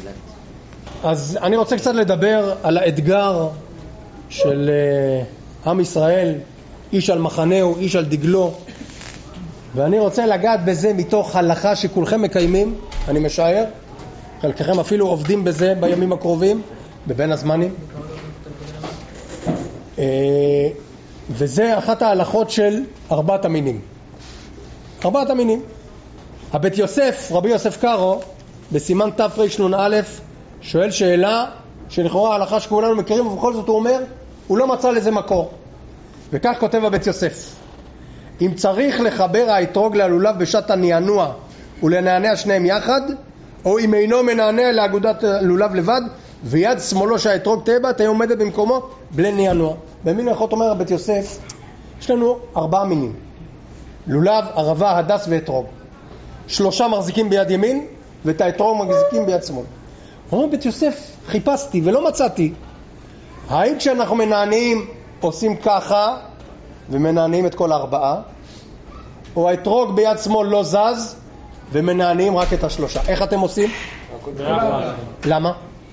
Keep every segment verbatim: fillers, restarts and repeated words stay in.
אז אני רוצה קצת לדבר על האתגר של uh, עם ישראל, איש על מחנהו, איש על דגלו, ואני רוצה לגעת בזה מתוך הלכה שכולכם מקיימים, אני משער, חלקכם אפילו עובדים בזה בימים הקרובים, בבין הזמנים. Uh, וזה אחת ההלכות של ארבעת המינים. ארבעת המינים. הבית יוסף, רבי יוסף קארו, בסימן תרנ"א, שואל שאלה שלכאורה ההלכה שכולנו מכירים, ובכל זאת הוא אומר, הוא לא מצא לזה מקור. וכך כותב הבית יוסף: אם צריך לחבר האתרוג ללולב בשעת הנענוע ולנענע שניהם יחד, או אם אינו מנענע לאגודת לולב לבד, ויד שמאלו שהאתרוג תהיה בה, תהיה עומדת במקומו בלי נענוע. במילים אחרות אומר הבית יוסף, יש לנו ארבעה מינים: לולב, ערבה, הדס ואתרוג. שלושה מחזיקים ביד ימין, ואת האתרוג מחזיקים ביד שמאל. אומר בית יוסף, חיפשתי ולא מצאתי. האם כשאנחנו מנענעים עושים ככה ומנענעים את כל הארבעה, או האתרוג ביד שמאל לא זז ומנענעים רק את השלושה? איך אתם עושים? למה?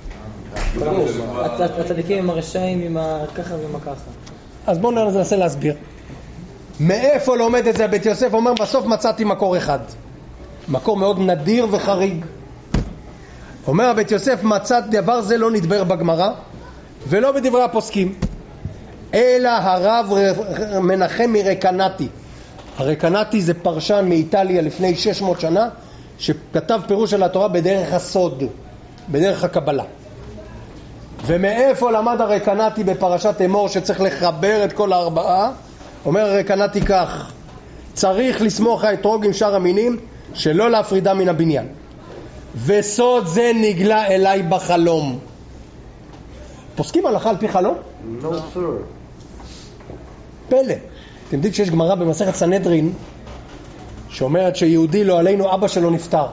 הצדיקים עם הרשעים, עם ככה ועם ככה. אז בואו ננסה להסביר. מאיפה לומד את זה בית יוסף? אומר, בסוף מצאתי מקור אחד, מקור מאוד נדיר וחריג. אומר הבית יוסף, מצאת דבר זה לא נדבר בגמרא ולא בדברי הפוסקים, אלא הרב מנחם מרקנטי. הרקנטי זה פרשן מאיטליה לפני שש מאות שנה, שכתב פירוש על התורה בדרך הסוד, בדרך הקבלה. ומאיפה למד הרקנטי בפרשת אמור שצריך לחבר את כל הארבעה? אומר הרקנטי כך: צריך לסמוך האתרוג עם שאר המינים, שלא להפרידה מן הבניין, וסוד זה נגלה אליי בחלום. פוסקים הלכה על פי חלום? No sir. פלא. אתם יודעים שיש גמרא במסכת סנהדרין שאומרת שיהודי לא עלינו אבא שלו נפטר,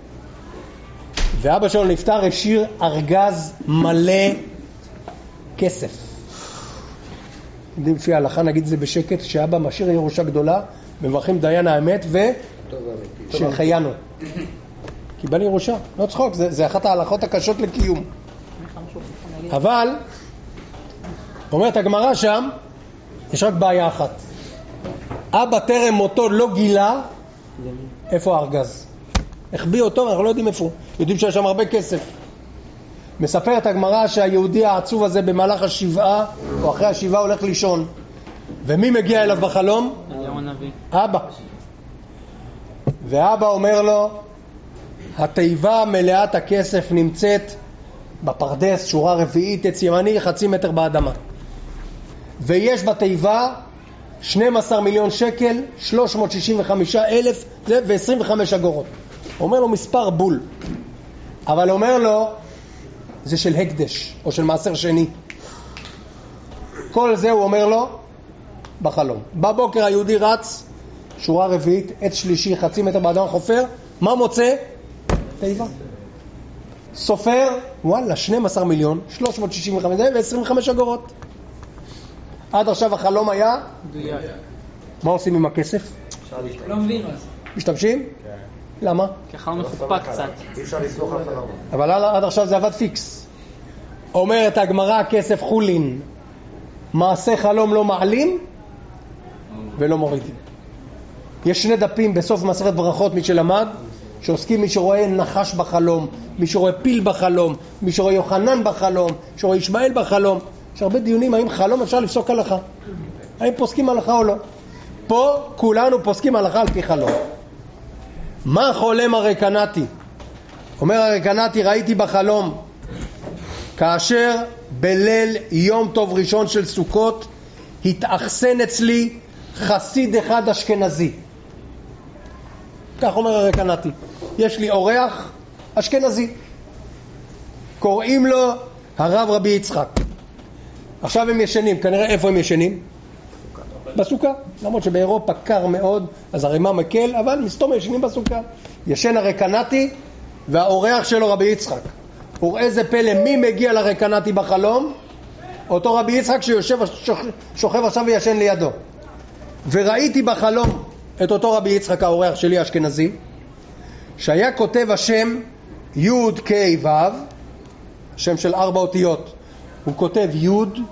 ואבא שלו נפטר השאיר ארגז מלא כסף. יודעים לפי ההלכה, נגיד זה בשקט, שאבא משאיר ירושה גדולה, מברכים דיין האמת ושחיינו קיבל ירושה. לא צחוק, זה, זה אחת ההלכות הקשות לקיום. אבל אומרת הגמרא שם, יש רק בעיה אחת: אבא טרם מותו לא גילה איפה הארגז, החביא אותו, אנחנו לא יודעים איפה. יודעים שיש שם הרבה כסף. מספרת הגמרא שהיהודי העצוב הזה במהלך השבעה או אחרי השבעה הולך לישון, ומי מגיע אליו בחלום? אבא. ואבא אומר לו, התיבה מלאת הכסף נמצאת בפרדס, שורה רביעית, עץ ימני, חצי מטר באדמה, ויש בתיבה שנים עשר מיליון שקל, שלוש מאות שישים וחמישה אלף ו-עשרים וחמש אגורות. אומר לו מספר בול, אבל אומר לו זה של הקדש או של מעשר שני. כל זה הוא אומר לו בחלום. בבוקר היהודי רץ, שורה רביעית, עץ שלישי, חצי מטר באדמה, חופר, מה מוצא? תיבה. סופר, וואלה, שנים עשר מיליון, שלוש מאות שישים וחמש ו-עשרים וחמש אגורות. עד עכשיו החלום היה? מה עושים עם הכסף? לא מבין מה זה. משתמשים? למה? כי החלום מחופק קצת. אי אפשר לסלוח על חלום. אבל עד עכשיו זה עבד פיקס. אומרת הגמרא, הכסף חולין, מעשה חלום לא מעלים ולא מורידים. יש שני דפים בסוף מסכת ברכות, מי שלמד, שעוסקים מי שרואה נחש בחלום, מי שרואה פיל בחלום, מי שרואה יוחנן בחלום, שרואה ישמעאל בחלום. יש הרבה דיונים האם חלום אפשר לפסוק הלכה, האם פוסקים הלכה או לא. פה כולנו פוסקים הלכה על פי חלום. מה חולם הרקנטי? אומר הרקנטי, ראיתי בחלום כאשר בליל יום טוב ראשון של סוכות התאכסן אצלי חסיד אחד אשכנזי. כך אומר הרקנטי, יש לי אורח אשכנזי, קוראים לו הרב רבי יצחק. עכשיו הם ישנים, כנראה איפה הם ישנים? בסוכה. למרות שבאירופה קר מאוד אז הרימה מקל, אבל מסתום ישנים בסוכה. ישן הרקנטי והאורח שלו רבי יצחק. וראה זה פלא, מי מגיע לרקנטי בחלום? אותו רבי יצחק שיושב שוכב עכשיו וישן לידו. וראיתי בחלום את אותו רבי יצחק האורח שלי אשכנזי, שהיה כותב השם י' כ' ו' שם של ארבע אותיות. הוא כותב י'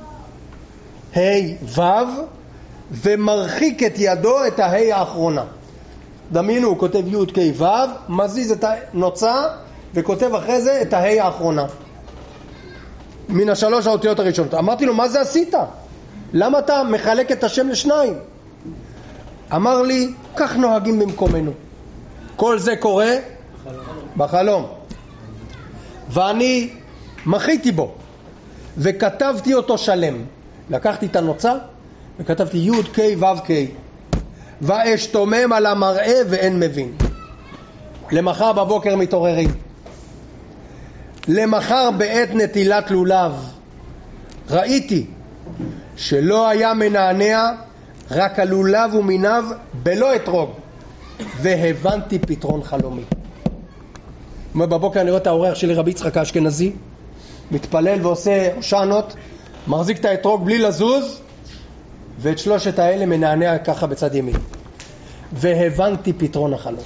ה' ו' ומרחיק את ידו את הה' האחרונה. דמיינו, הוא כותב י' כ' ו', מזיז את הנוצה וכותב אחרי זה את הה' האחרונה. מן השלוש האותיות הראשונות. אמרתי לו, מה זה עשית? למה אתה מחלק את השם לשניים? אמר לי, כך נוהגים במקומנו. כל זה קורה בחלום. בחלום. ואני מחיתי בו וכתבתי אותו שלם. לקחתי את הנוצה וכתבתי י' כ' ו' כ' ואשתומם על המראה ואין מבין. למחר בבוקר מתעוררים. למחר בעת נטילת לולב ראיתי שלא היה מנענע, רק הלולב ומיניו בלא אתרוג, והבנתי פתרון חלומי. בבוקר אני רואה את האורח שלי רבי יצחק האשכנזי מתפלל ועושה הושענות, מחזיק את האתרוג בלי לזוז, ואת שלושת האלה מנענע ככה בצד ימין. והבנתי פתרון החלום.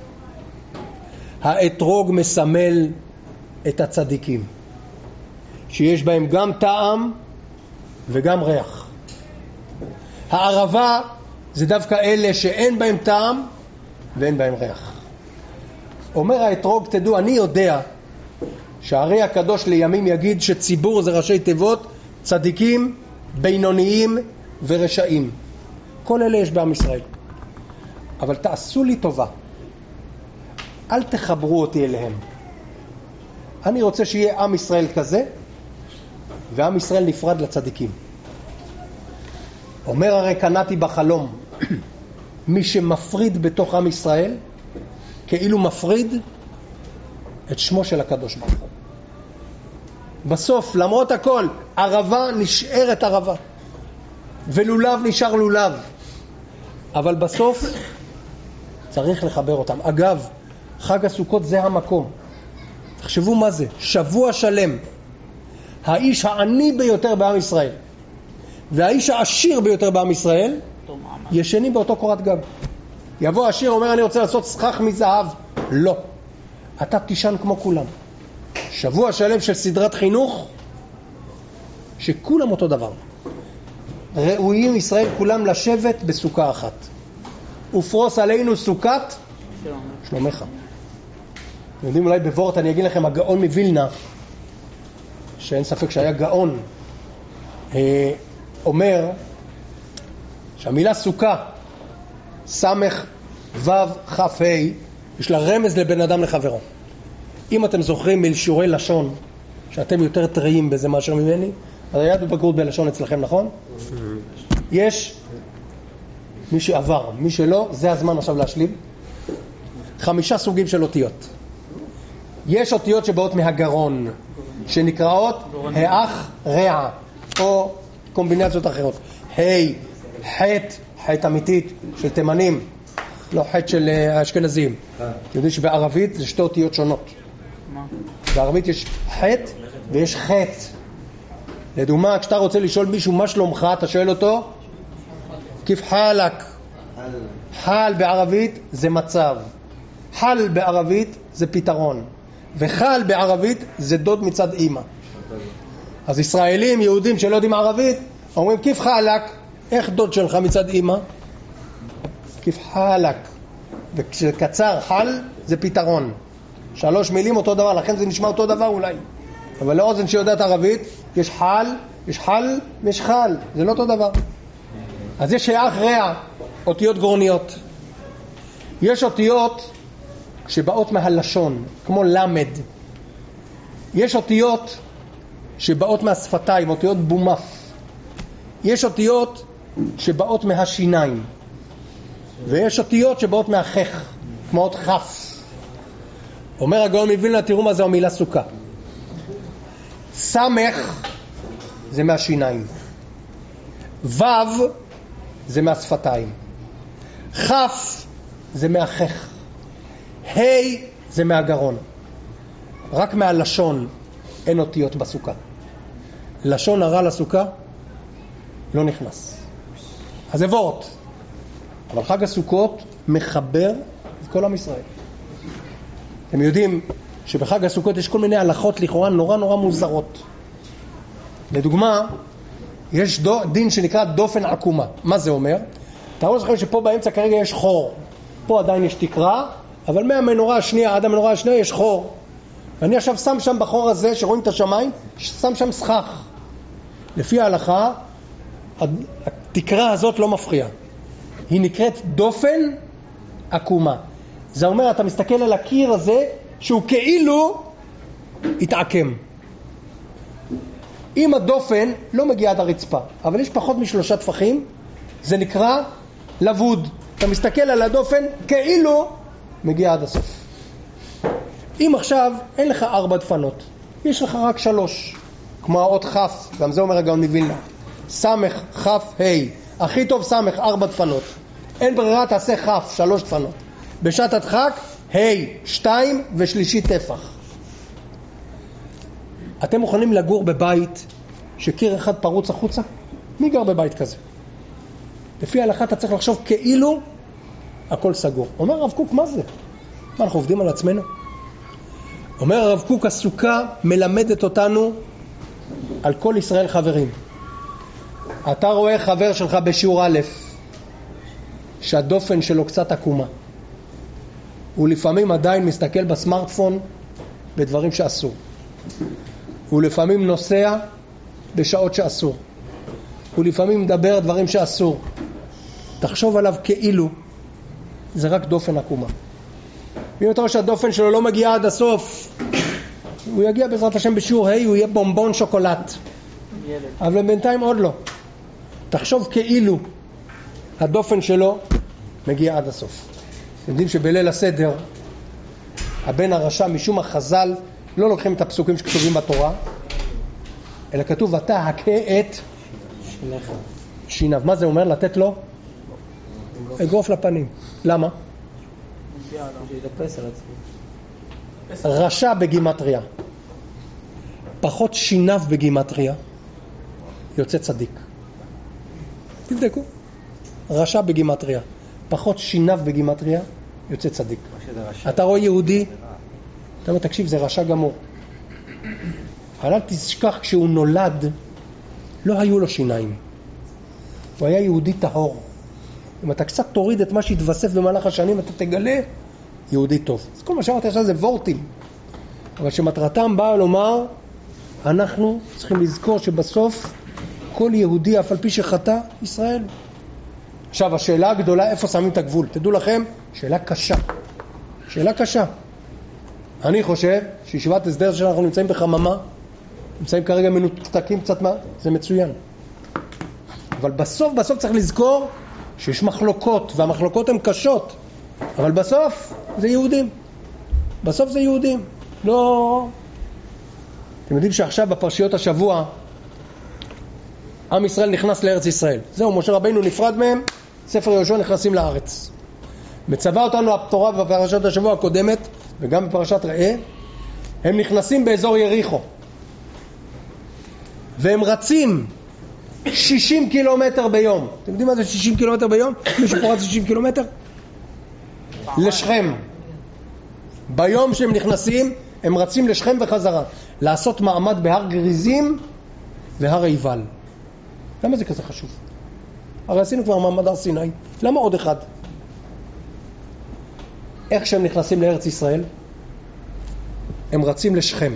האתרוג מסמל את הצדיקים, שיש בהם גם טעם וגם ריח. הערבה זה דווקא אלה שאין בהם טעם ואין בהם ריח. אומר האתרוג, תדעו, אני יודע שהרי הקדוש לימים יגיד שציבור זה ראשי תיבות, צדיקים, בינוניים ורשעים. כל אלה יש בעם ישראל. אבל תעשו לי טובה, אל תחברו אותי אליהם. אני רוצה שיהיה עם ישראל כזה, ועם ישראל נפרד לצדיקים. אומר הרי קנאתי בחלום, מי שמפריד בתוך עם ישראל, כאילו מפריד את שמו של הקדוש ברוך הוא. בסוף, למרות הכל, ערבה נשארת ערבה, ולולב נשאר לולב. אבל בסוף צריך לחבר אותם. אגב, חג הסוכות זה המקום. תחשבו מה זה, שבוע שלם. האיש העני ביותר בעם ישראל והאיש העשיר ביותר בעם ישראל ישנים באותו קורת גג. יבוא העשיר, אומר אני רוצה לעשות סכך מזהב. לא, אתה תישן כמו כולם. שבוע שלם של סדרת חינוך שכולם אותו דבר. ראויים ישראל כולם לשבת בסוכה אחת. ופרוס עלינו סוכת שלומך. אתם יודעים, אולי בוורט אני אגיד לכם, הגאון מבילנה, שאין ספק שהיה גאון, אה, אומר שהמילה סוכה, סמך וו חף ה', יש לה רמז לבן אדם לחברו. אם אתם זוכרים משיעורי לשון, שאתם יותר טריים בזה מאשר ממני, אז היה בבגרות בלשון אצלכם, נכון? יש מי שעבר, מי שלא, זה הזמן עכשיו להשלים. חמישה סוגים של אותיות. יש אותיות שבאות מהגרון, שנקראות האח רע, או קומבינציות אחרות. היי, חטא, חטא אמיתית של תימנים, לא חטא של האשכנזים. אתם יודעים שבערבית זה שתי אותיות שונות. בערבית יש חטא ויש חטא. לדוגמה, כשאתה רוצה לשאול מישהו מה שלומך, אתה שואל אותו כיף חלק. חל בערבית זה מצב, חל בערבית זה פתרון, וחל בערבית זה דוד מצד אמא. אז ישראלים, יהודים שלא יודעים ערבית, אומרים כיף חלק, איך דוד שלך מצד אמא? כיף חלק. וכשקצר חל זה פתרון. שלוש מילים אותו דבר, לכן זה נשמע אותו דבר אולי. אבל לאוזן שיודעת ערבית, יש חל, יש חל ויש חל, זה לא אותו דבר. אז יש האח רע, אותיות גרוניות. יש אותיות שבאות מהלשון, כמו למד. יש אותיות שבאות מהשפתיים, אותיות בומף. יש אותיות שבאות מהשיניים. ויש אותיות שבאות מהחך, כמו אות חף. אומר הגאון מבילנה, תראו מה זה המילה סוכה. סמך זה מהשיניים, וו זה מהשפתיים, חף זה מהחך, ה' זה מהגרון. רק מהלשון אין אותיות בסוכה. לשון הרע לסוכה לא נכנס. אז זה וורט. אבל חג הסוכות מחבר את כל עם ישראל. אתם יודעים שבחג הסוכות יש כל מיני הלכות לכאורה נורא נורא מוזרות. לדוגמה, יש דו, דין שנקרא דופן עקומה. מה זה אומר? תראו לכם שפה באמצע כרגע יש חור. פה עדיין יש תקרה, אבל מהמנורה השנייה עד המנורה השנייה יש חור. ואני עכשיו שם שם בחור הזה, שרואים את השמיים, שם שם סכך. לפי ההלכה, התקרה הזאת לא מפריעה. היא נקראת דופן עקומה. זה אומר, אתה מסתכל על הקיר הזה, שהוא כאילו התעקם. אם הדופן לא מגיע עד הרצפה, אבל יש פחות משלושה טפחים, זה נקרא לבוד. אתה מסתכל על הדופן כאילו מגיע עד הסוף. אם עכשיו אין לך ארבע דפנות, יש לך רק שלוש, כמו האות חף, גם זה אומר הגאון מווילנה. סמך, חף, ה'. הכי טוב סמך, ארבע דפנות. אין ברירה, תעשה חף, שלוש דפנות. בשעת הדחק, ה', שתיים ושלישית טפח. אתם מוכנים לגור בבית שקיר אחד פרוץ החוצה? מי גר בבית כזה? לפי ההלכה אתה צריך לחשוב כאילו הכל סגור. אומר הרב קוק, מה זה? מה, אנחנו עובדים על עצמנו? אומר הרב קוק, הסוכה מלמדת אותנו על כל ישראל חברים. אתה רואה חבר שלך בשיעור א' שהדופן שלו קצת עקומה. הוא לפעמים עדיין מסתכל בסמארטפון בדברים שאסור. הוא לפעמים נוסע בשעות שאסור. הוא לפעמים מדבר דברים שאסור. תחשוב עליו כאילו זה רק דופן עקומה. ואם אתה רואה שהדופן שלו לא מגיע עד הסוף, הוא יגיע בעזרת השם בשיעור ה', הוא יהיה בומבון שוקולט. אבל בינתיים עוד לא. תחשוב כאילו הדופן שלו מגיע עד הסוף. אתם יודעים שבליל הסדר הבן הרשע משום החז"ל לא לוקחים את הפסוקים שכתובים בתורה, אלא כתוב אתה הכה את שיניו. מה זה אומר? לתת לו אגרוף לפנים. למה? רשע בגימטריה פחות שיניו בגימטריה יוצא צדיק. תבדקו. רשע בגימטריה פחות שיניו בגימטריה יוצא צדיק. אתה רואה יהודי, אתה אומר תקשיב, זה רשע גמור, אבל אל תשכח כשהוא נולד לא היו לו שיניים, הוא היה יהודי טהור. אם אתה קצת תוריד את מה שהתווסף במהלך השנים אתה תגלה יהודי טוב. אז כל מה שאמרתי עכשיו זה וורטים, אבל שמטרתם באה לומר אנחנו צריכים לזכור שבסוף כל יהודי אף על פי שחטא ישראל. עכשיו השאלה הגדולה, איפה שמים את הגבול? תדעו לכם, שאלה קשה. שאלה קשה. אני חושב שישיבת הסדר שאנחנו נמצאים בחממה, נמצאים כרגע מנותקים קצת מה, זה מצוין. אבל בסוף, בסוף צריך לזכור שיש מחלוקות, והמחלוקות הן קשות. אבל בסוף זה יהודים. בסוף זה יהודים. לא... אתם יודעים שעכשיו בפרשיות השבוע, עם ישראל נכנס לארץ ישראל. זהו, משה רבינו נפרד מהם, ספר יהושע נכנסים לארץ. מצווה אותנו התורה בפרשת השבוע הקודמת, וגם בפרשת ראה, הם נכנסים באזור יריחו. והם רצים שישים קילומטר ביום. אתם יודעים מה זה שישים קילומטר ביום? מישהו פה רץ שישים קילומטר? לשכם. ביום שהם נכנסים, הם רצים לשכם וחזרה. לעשות מעמד בהר גריזים והר עיבל. למה זה כזה חשוב? הרי עשינו כבר מעמד הר סיני. למה עוד אחד? איך שהם נכנסים לארץ ישראל? הם רצים לשכם.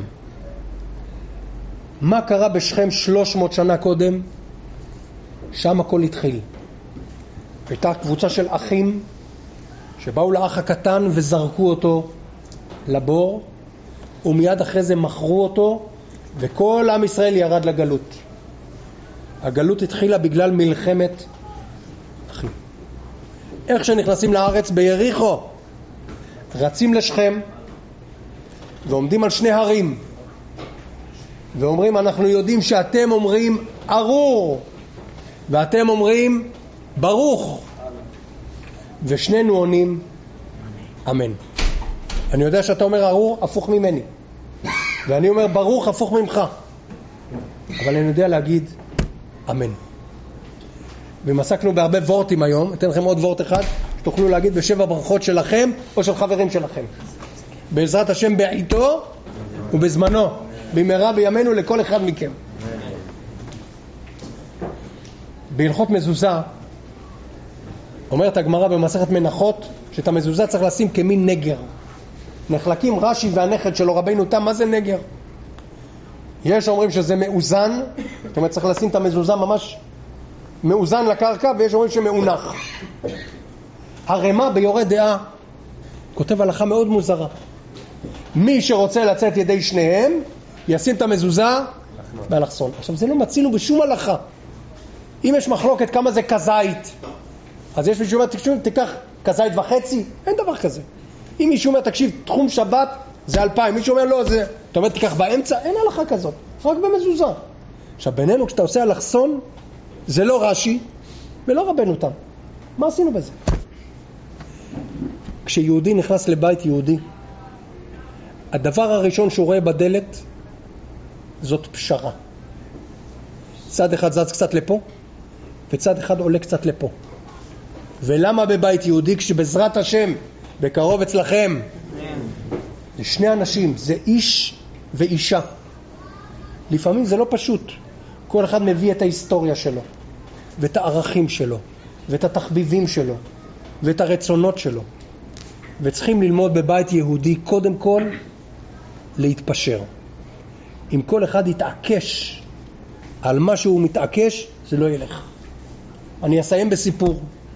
מה קרה בשכם שלוש מאות שנה קודם? שם הכל התחיל. הייתה קבוצה של אחים שבאו לאח הקטן וזרקו אותו לבור, ומיד אחרי זה מכרו אותו, וכל עם ישראל ירד לגלות. הגלות התחילה בגלל מלחמת אחים. איך שנכנסים לארץ ביריחו, רצים לשכם ועומדים על שני הרים ואומרים אנחנו יודעים שאתם אומרים ארור ואתם אומרים ברוך, ושנינו עונים אמן. אני יודע שאתה אומר ארור הפוך ממני, ואני אומר ברוך הפוך ממך, אבל אני יודע להגיד אמן. ומסקנו בהרבה וורטים היום, אתן לכם עוד וורט אחד שתוכלו להגיד בשבע ברכות שלכם או של חברים שלכם. בעזרת השם בעיתו ובזמנו, במהרה בימינו לכל אחד מכם. בהלכות מזוזה אומרת הגמרא במסכת מנחות שאת המזוזה צריך לשים כמין נגר. נחלקים רש"י והנכד שלו רבינו תם, מה זה נגר? יש אומרים שזה מאוזן, זאת אומרת צריך לשים את המזוזה ממש מאוזן לקרקע, ויש אומרים שמאונח. הרמ"א ביורה דעה כותב הלכה מאוד מוזרה. מי שרוצה לצאת ידי שניהם ישים את המזוזה באלכסון. עכשיו זה לא מצינו בשום הלכה. אם יש מחלוקת כמה זה כזית, אז יש מישהו אומר תקשיב תיקח כזית וחצי, אין דבר כזה. אם מישהו אומר תקשיב תחום שבת זה אלפיים, מישהו אומר לא זה, אתה אומר תיקח באמצע, אין הלכה כזאת, רק במזוזה. עכשיו בינינו כשאתה עושה אלכסון זה לא רש"י ולא רבנו תם. מה עשינו בזה? כשיהודי נכנס לבית יהודי, הדבר הראשון שהוא רואה בדלת זאת פשרה. צד אחד זז קצת לפה וצד אחד עולה קצת לפה. ולמה בבית יהודי? כשבעזרת השם בקרוב אצלכם זה שני אנשים, זה איש ואישה. לפעמים זה לא פשוט. כל אחד מביא את ההיסטוריה שלו ואת הערכים שלו ואת התחביבים שלו ואת הרצונות שלו. וצריכים ללמוד בבית יהודי קודם כל להתפשר. אם כל אחד יתעקש על מה שהוא מתעקש, זה לא ילך. אני אסיים בסיפור.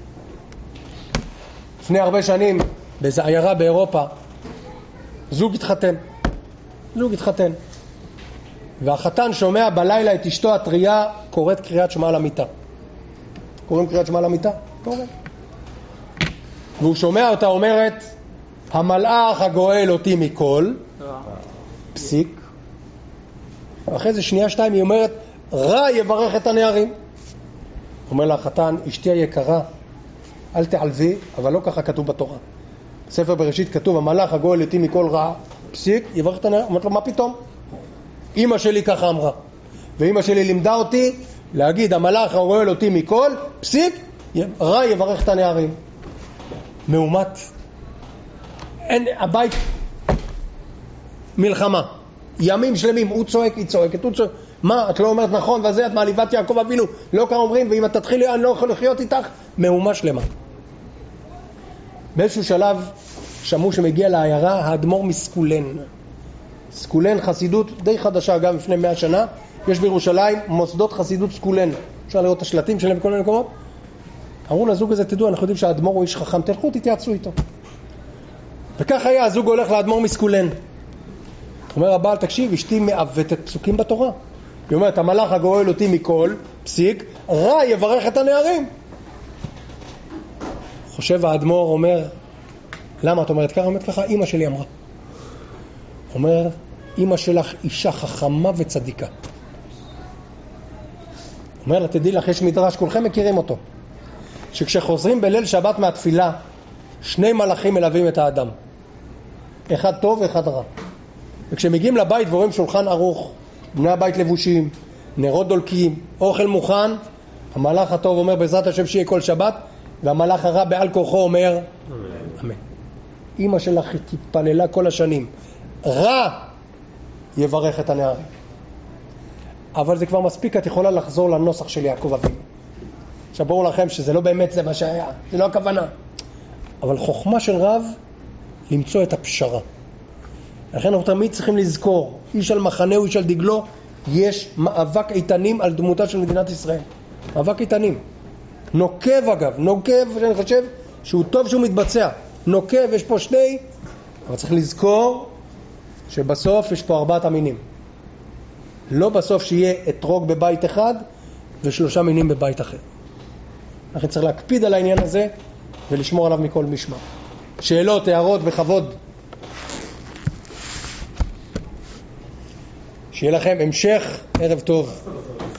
לפני הרבה שנים, באיזו עיירה באירופה, זוג התחתן. זוג התחתן. והחתן שומע בלילה את אשתו הטריה קוראת קריאת שמע על המיטה. קוראים קריאת שמע על המיטה? קורא. והוא שומע אותה אומרת, המלאך הגואל אותי מכל, פסיק. ואחרי זה שנייה שתיים היא אומרת, רע יברך את הנערים. אומר לה החתן, אשתי היקרה, אל תעלבי, אבל לא ככה כתוב בתורה. בספר בראשית כתוב, המלאך הגואל אותי מכל רע, פסיק, יברך את הנערים. אומרת לו, מה פתאום? אמא שלי ככה אמרה. ואמא שלי לימדה אותי להגיד, המלאך הגואל אותי מכל, פסיק, רע יברך את הנערים. מאומת. אין, הבית מלחמה. ימים שלמים, הוא צועק, היא צועקת, הוא צועק. מה, את לא אומרת נכון, וזה את מעליבת יעקב אבינו, לא כמה אומרים, ואם את תתחילי, אני לא יכול לחיות איתך, מהומה שלמה. באיזשהו שלב, שמעו שמגיע לעיירה, האדמו"ר מסקולן. סקולן חסידות די חדשה, גם לפני מאה שנה, יש בירושלים מוסדות חסידות סקולן. אפשר לראות את השלטים שלהם בכל מיני מקומות. אמרו לזוג הזה, תדעו, אנחנו יודעים שהאדמו"ר הוא איש חכם, תלכו, תתייעצו איתו. וכך היה, הזוג הולך לאדמו"ר מסקולן. אומר הבעל, תקשיב, אשתי מעוותת פסוקים בתורה. היא אומרת, המלאך הגואל אותי מכל, פסיק, רע יברך את הנערים. חושב האדמו"ר, אומר, למה את אומרת ככה? אומרת ככה, אמא שלי אמרה. אומר, אמא שלך אישה חכמה וצדיקה. אומר לה, תדעי לך, יש מדרש, כולכם מכירים אותו. שכשחוזרים בליל שבת מהתפילה, שני מלאכים מלווים את האדם. אחד טוב ואחד רע. וכשמגיעים לבית ורואים שולחן ארוך, בני הבית לבושים, נרות דולקים, אוכל מוכן, המלאך הטוב אומר בעזרת השם שיהיה כל שבת, והמלאך הרע בעל כוחו אומר אמן. אמא שלך תתפללה כל השנים, רע יברך את הנערים. אבל זה כבר מספיק, את יכולה לחזור לנוסח של יעקב אבינו. עכשיו ברור לכם שזה לא באמת זה מה שהיה, זה לא הכוונה. אבל חוכמה של רב למצוא את הפשרה. לכן אנחנו תמיד צריכים לזכור, איש על מחנהו, איש על דגלו, יש מאבק איתנים על דמותה של מדינת ישראל. מאבק איתנים. נוקב אגב, נוקב, שאני חושב שהוא טוב שהוא מתבצע. נוקב, יש פה שני, אבל צריך לזכור שבסוף יש פה ארבעת המינים. לא בסוף שיהיה אתרוג בבית אחד ושלושה מינים בבית אחר. לכן צריך להקפיד על העניין הזה ולשמור עליו מכל משמר. שאלות, הערות וכבוד. שיהיה לכם המשך ערב טוב.